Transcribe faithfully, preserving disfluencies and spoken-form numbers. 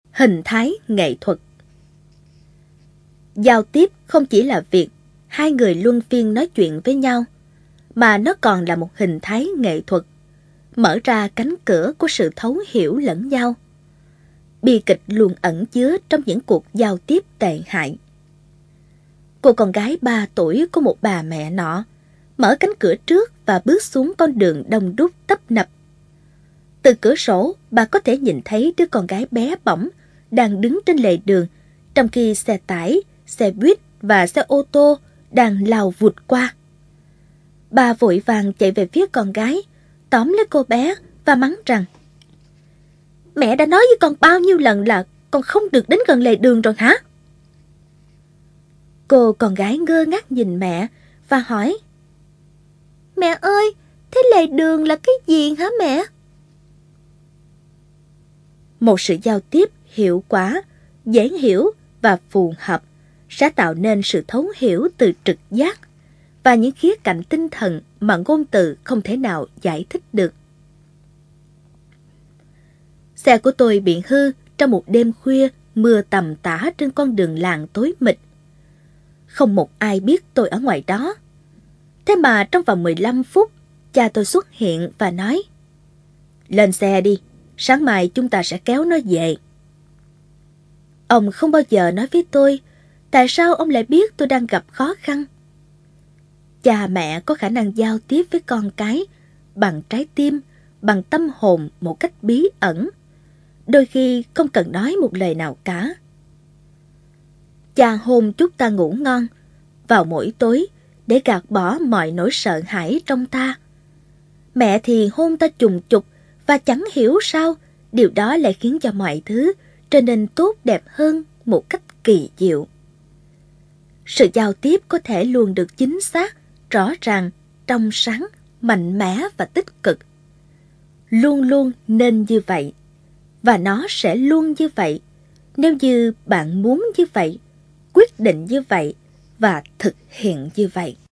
Hình thái nghệ thuật. Giao tiếp không chỉ là việc hai người luân phiên nói chuyện với nhau, mà nó còn là một hình thái nghệ thuật, mở ra cánh cửa của sự thấu hiểu lẫn nhau. Bi kịch luôn ẩn chứa trong những cuộc giao tiếp tệ hại. Cô con gái ba tuổi của một bà mẹ nọ mở cánh cửa trước và bước xuống con đường đông đúc tấp nập. Từ cửa sổ, bà có thể nhìn thấy đứa con gái bé bỏng đang đứng trên lề đường, trong khi xe tải, xe buýt và xe ô tô đang lao vụt qua. Bà vội vàng chạy về phía con gái, tóm lấy cô bé và mắng rằng: "Mẹ đã nói với con bao nhiêu lần là con không được đến gần lề đường rồi hả?" Cô con gái ngơ ngác nhìn mẹ và hỏi: "Mẹ ơi, thế lề đường là cái gì hả mẹ?" Một sự giao tiếp hiệu quả, dễ hiểu và phù hợp sẽ tạo nên sự thấu hiểu từ trực giác và những khía cạnh tinh thần mà ngôn từ không thể nào giải thích được. Xe của tôi bị hư trong một đêm khuya mưa tầm tã trên con đường làng tối mịt. Không một ai biết tôi ở ngoài đó. Thế mà trong vòng mười lăm phút, cha tôi xuất hiện và nói: "Lên xe đi, sáng mai chúng ta sẽ kéo nó về." Ông không bao giờ nói với tôi tại sao ông lại biết tôi đang gặp khó khăn. Cha mẹ có khả năng giao tiếp với con cái bằng trái tim, bằng tâm hồn một cách bí ẩn, đôi khi không cần nói một lời nào cả. Cha hôn chúc ta ngủ ngon vào mỗi tối để gạt bỏ mọi nỗi sợ hãi trong ta. Mẹ thì hôn ta trùng trục và chẳng hiểu sao điều đó lại khiến cho mọi thứ trở nên tốt đẹp hơn một cách kỳ diệu. Sự giao tiếp có thể luôn được chính xác, rõ ràng, trong sáng, mạnh mẽ và tích cực. Luôn luôn nên như vậy, và nó sẽ luôn như vậy nếu như bạn muốn như vậy, quyết định như vậy và thực hiện như vậy.